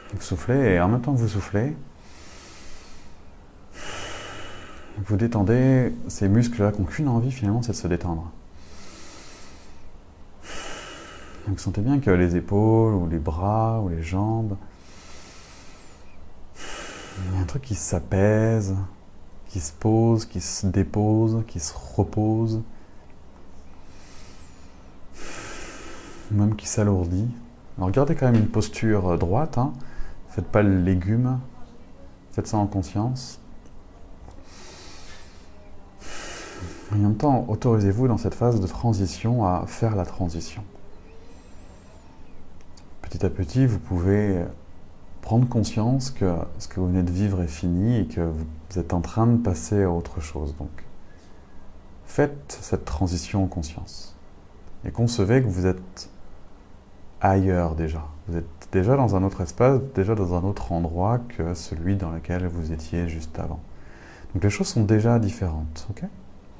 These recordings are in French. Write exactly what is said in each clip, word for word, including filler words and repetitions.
Vous soufflez et en même temps que vous soufflez, vous détendez ces muscles-là qui n'ont qu'une envie finalement, c'est de se détendre. Vous sentez bien que les épaules, ou les bras, ou les jambes, il y a un truc qui s'apaise, qui se pose, qui se dépose, qui se repose, même qui s'alourdit. Alors gardez quand même une posture droite, hein. Faites pas le légume, faites ça en conscience. Et en même temps, autorisez-vous dans cette phase de transition à faire la transition. Petit à petit, vous pouvez prendre conscience que ce que vous venez de vivre est fini et que vous êtes en train de passer à autre chose. Donc, faites cette transition en conscience. Et concevez que vous êtes ailleurs déjà. Vous êtes déjà dans un autre espace, déjà dans un autre endroit que celui dans lequel vous étiez juste avant. Donc les choses sont déjà différentes, ok ?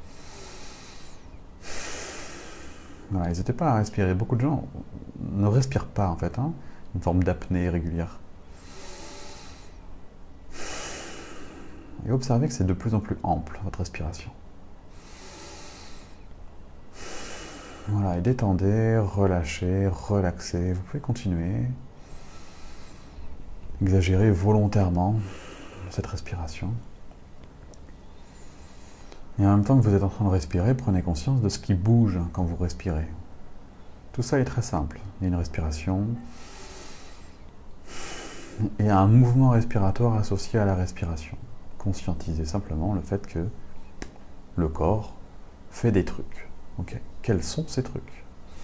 Voilà, n'hésitez pas à respirer. Beaucoup de gens ne respirent pas en fait, hein, une forme d'apnée régulière. Et observez que c'est de plus en plus ample, votre respiration. Voilà, et détendez, relâchez, relaxez. Vous pouvez continuer. Exagérez volontairement cette respiration. Et en même temps que vous êtes en train de respirer, prenez conscience de ce qui bouge quand vous respirez. Tout ça est très simple. Il y a une respiration et un mouvement respiratoire associé à la respiration. Conscientisez simplement le fait que le corps fait des trucs. Okay. Quels sont ces trucs ?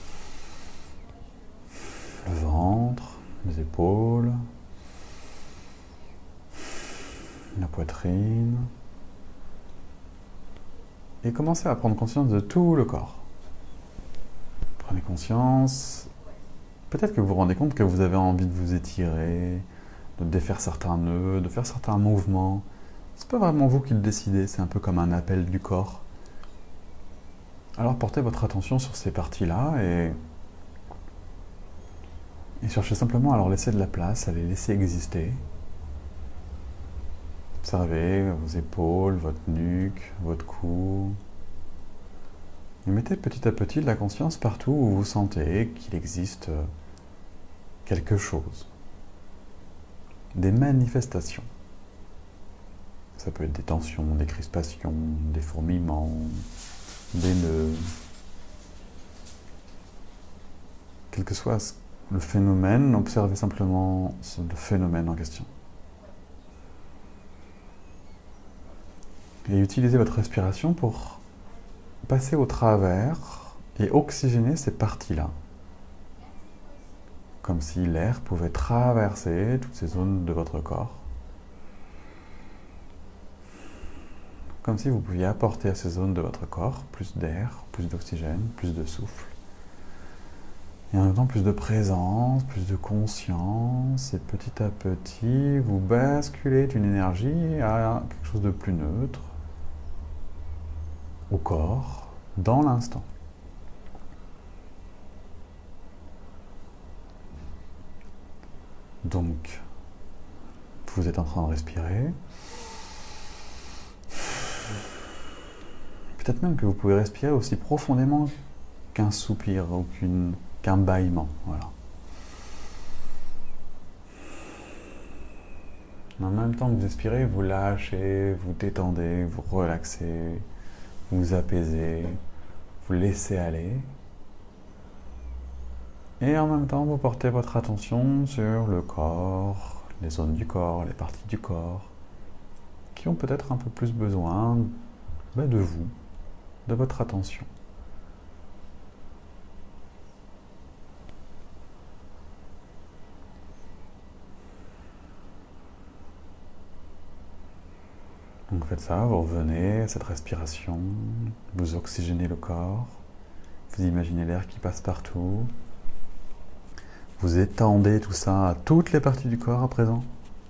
Le ventre, les épaules, la poitrine. Et commencez à prendre conscience de tout le corps. Prenez conscience. Peut-être que vous vous rendez compte que vous avez envie de vous étirer, de défaire certains nœuds, de faire certains mouvements. C'est pas vraiment vous qui le décidez, c'est un peu comme un appel du corps. Alors portez votre attention sur ces parties-là et, et cherchez simplement à leur laisser de la place, à les laisser exister. Observez vos épaules, votre nuque, votre cou. Et mettez petit à petit de la conscience partout où vous sentez qu'il existe quelque chose. Des manifestations. Ça peut être des tensions, des crispations, des fourmillements, des nœuds. Quel que soit le phénomène, observez simplement le phénomène en question. Et utilisez votre respiration pour passer au travers et oxygéner ces parties-là. Comme si l'air pouvait traverser toutes ces zones de votre corps. Comme si vous pouviez apporter à ces zones de votre corps plus d'air, plus d'oxygène, plus de souffle. Et en même temps plus de présence, plus de conscience. Et petit à petit, vous basculez d'une énergie à quelque chose de plus neutre. Au corps, dans l'instant. Donc, vous êtes en train de respirer. Peut-être même que vous pouvez respirer aussi profondément qu'un soupir ou qu'une, qu'un bâillement. Voilà. En même temps que vous expirez, vous lâchez, vous détendez, vous relaxez, vous apaisez, vous laissez aller. Et en même temps, vous portez votre attention sur le corps, les zones du corps, les parties du corps, qui ont peut-être un peu plus besoin ben, de vous, de votre attention. Donc faites ça, vous revenez à cette respiration, vous oxygénez le corps, vous imaginez l'air qui passe partout, vous étendez tout ça à toutes les parties du corps à présent.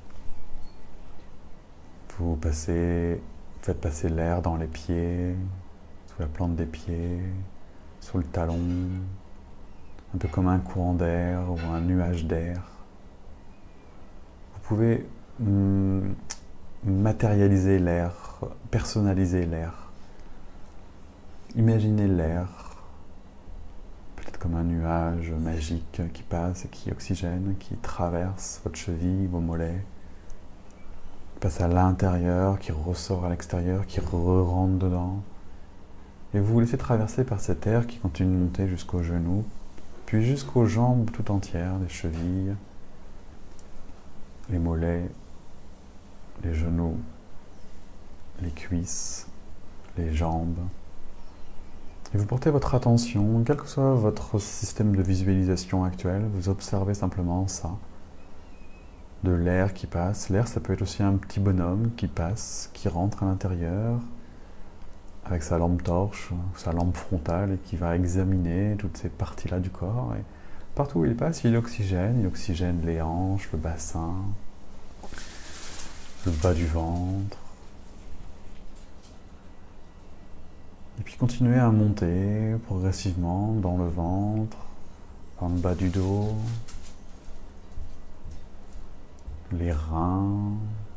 Vous passez, faites passer l'air dans les pieds, sous la plante des pieds, sous le talon, un peu comme un courant d'air ou un nuage d'air. pouvez hum, matérialiser l'air, personnaliser l'air. Imaginez l'air, peut-être comme un nuage magique qui passe et qui oxygène, qui traverse votre cheville, vos mollets, qui passe à l'intérieur, qui ressort à l'extérieur, qui re-rentre dedans. Et vous vous laissez traverser par cet air qui continue de monter jusqu'aux genoux, puis jusqu'aux jambes tout entières, les chevilles, les mollets, les genoux, les cuisses, les jambes. Et vous portez votre attention, quel que soit votre système de visualisation actuel, vous observez simplement ça. De l'air qui passe. L'air, ça peut être aussi un petit bonhomme qui passe, qui rentre à l'intérieur, avec sa lampe torche, sa lampe frontale, et qui va examiner toutes ces parties-là du corps. Et partout où il passe, il oxygène. Il oxygène les hanches, le bassin, le bas du ventre. Et puis continuez à monter progressivement dans le ventre, dans le bas du dos, les reins,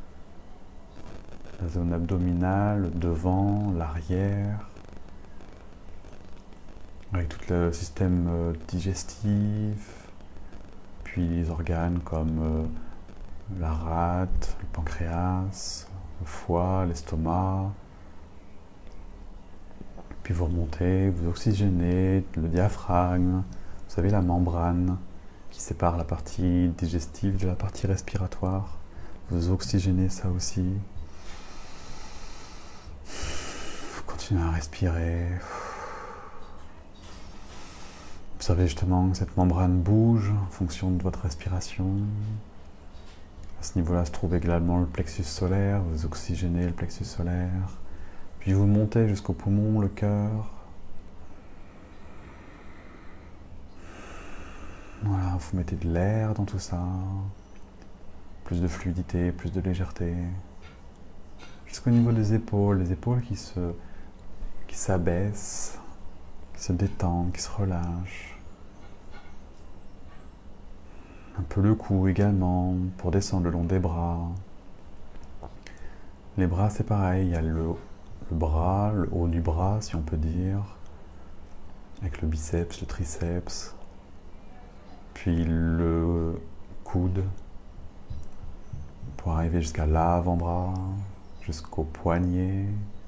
la zone abdominale, le devant, l'arrière, avec tout le système digestif, puis les organes comme la rate, le pancréas, le foie, l'estomac. Puis vous remontez, vous oxygénez le diaphragme, vous savez la membrane qui sépare la partie digestive de la partie respiratoire. Vous oxygénez ça aussi. Vous continuez à respirer. Observez justement que cette membrane bouge en fonction de votre respiration. À ce niveau-là se trouve également le plexus solaire, vous oxygénez le plexus solaire. Puis vous montez jusqu'au poumon, le cœur. Voilà, vous mettez de l'air dans tout ça. Plus de fluidité, plus de légèreté. Jusqu'au niveau des épaules, les épaules qui se, qui s'abaissent, qui se détendent, qui se relâchent. Un peu le cou également, pour descendre le long des bras. Les bras, c'est pareil, il y a le le bras, le haut du bras si on peut dire, avec le biceps, le triceps, puis le coude, pour arriver jusqu'à l'avant-bras, jusqu'au poignet,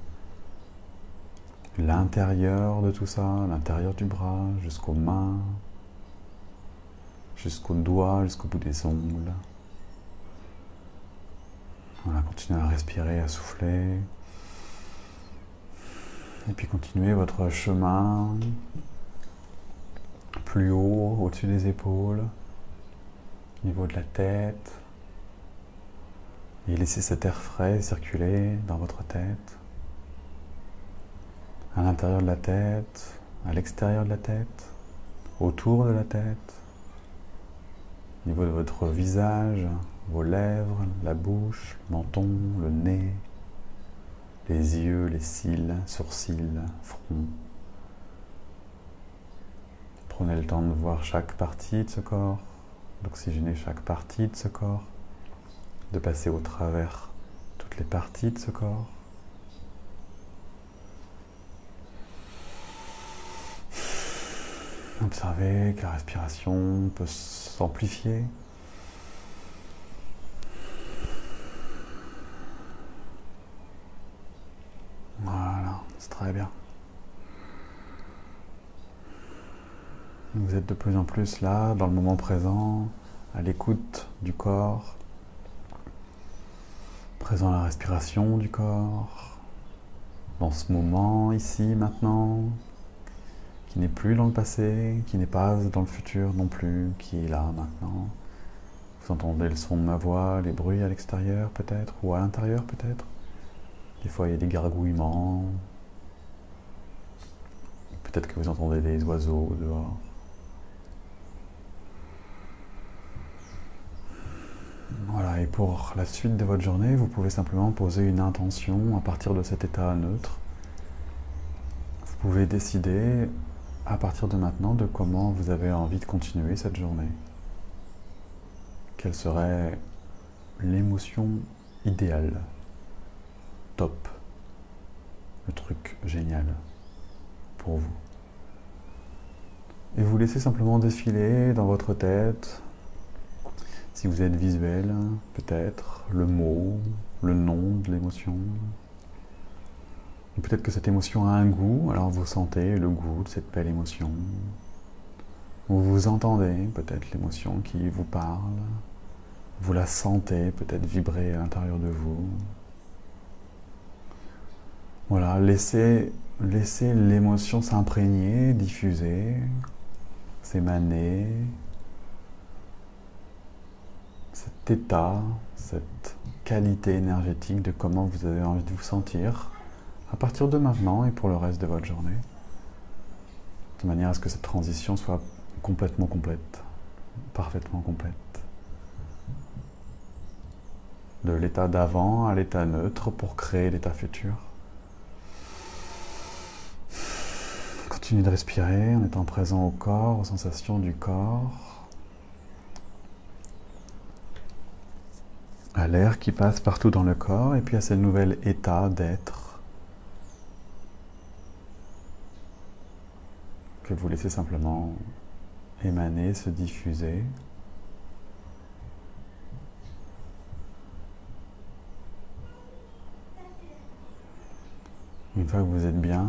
l'intérieur de tout ça, l'intérieur du bras, jusqu'aux mains, jusqu'aux doigts, jusqu'au bout des ongles. Voilà, continuez à respirer, à souffler. Et puis continuez votre chemin plus haut, au-dessus des épaules, au niveau de la tête. Et laissez cet air frais circuler dans votre tête, à l'intérieur de la tête, à l'extérieur de la tête, autour de la tête, au niveau de votre visage, vos lèvres, la bouche, le menton, le nez, les yeux, les cils, sourcils, front. Prenez le temps de voir chaque partie de ce corps, d'oxygéner chaque partie de ce corps, de passer au travers toutes les parties de ce corps. Observez que la respiration peut s'amplifier. Voilà, c'est très bien. Vous êtes de plus en plus là, dans le moment présent, à l'écoute du corps, présent à la respiration du corps, dans ce moment, ici, maintenant, qui n'est plus dans le passé, qui n'est pas dans le futur non plus, qui est là, maintenant. Vous entendez le son de ma voix, les bruits à l'extérieur peut-être, ou à l'intérieur peut-être. Des fois, il y a des gargouillements. Peut-être que vous entendez des oiseaux dehors. Voilà, et pour la suite de votre journée, vous pouvez simplement poser une intention à partir de cet état neutre. Vous pouvez décider à partir de maintenant de comment vous avez envie de continuer cette journée. Quelle serait l'émotion idéale, top, le truc génial pour vous. Et vous laissez simplement défiler dans votre tête, si vous êtes visuel, peut-être, le mot, le nom de l'émotion. Peut-être que cette émotion a un goût, alors vous sentez le goût de cette belle émotion. Ou vous entendez peut-être l'émotion qui vous parle. Vous la sentez peut-être vibrer à l'intérieur de vous. Voilà, laissez, laissez l'émotion s'imprégner, diffuser, s'émaner. Cet état, cette qualité énergétique de comment vous avez envie de vous sentir à partir de maintenant et pour le reste de votre journée, de manière à ce que cette transition soit complètement complète, parfaitement complète. De l'état d'avant à l'état neutre pour créer l'état futur. Continuez de respirer en étant présent au corps, aux sensations du corps, à l'air qui passe partout dans le corps et puis à ce nouvel état d'être que vous laissez simplement émaner, se diffuser. Une fois que vous êtes bien,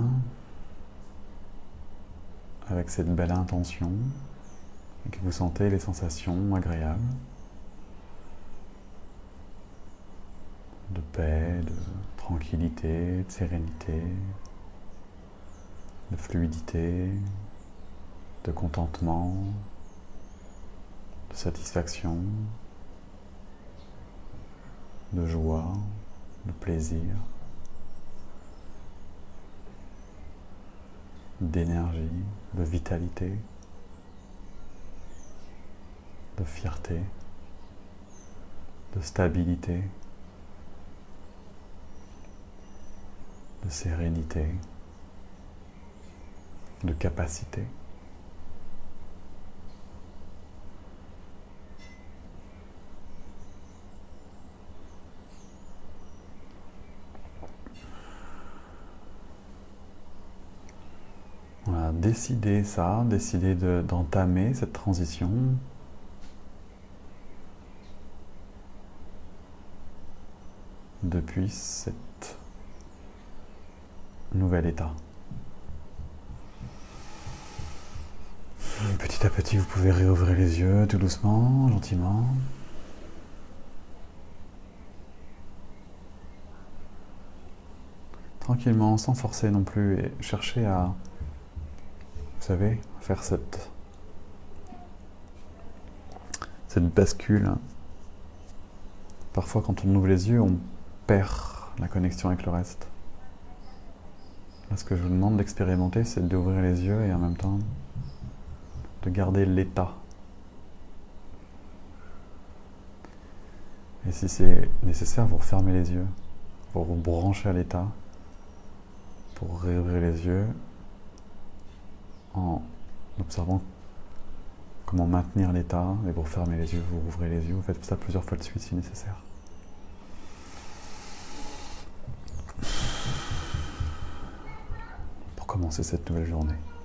avec cette belle intention, et que vous sentez les sensations agréables, de paix, de tranquillité, de sérénité, de fluidité, de contentement, de satisfaction, de joie, de plaisir, d'énergie, de vitalité, de fierté, de stabilité, de sérénité, de capacité. Voilà, décidez ça, décidez de, d'entamer cette transition. Depuis cet nouvel état. Petit à petit, vous pouvez réouvrir les yeux tout doucement, gentiment. Tranquillement, sans forcer non plus, et chercher à, vous savez, faire cette, cette bascule. Parfois, quand on ouvre les yeux, on perd la connexion avec le reste. Là, ce que je vous demande d'expérimenter, c'est d'ouvrir les yeux et en même temps de garder l'état. Et si c'est nécessaire, vous refermez les yeux, pour vous brancher à l'état, pour réouvrir les yeux en observant comment maintenir l'état, et vous refermez les yeux, vous rouvrez les yeux, vous faites ça plusieurs fois de suite si nécessaire. Pour commencer cette nouvelle journée.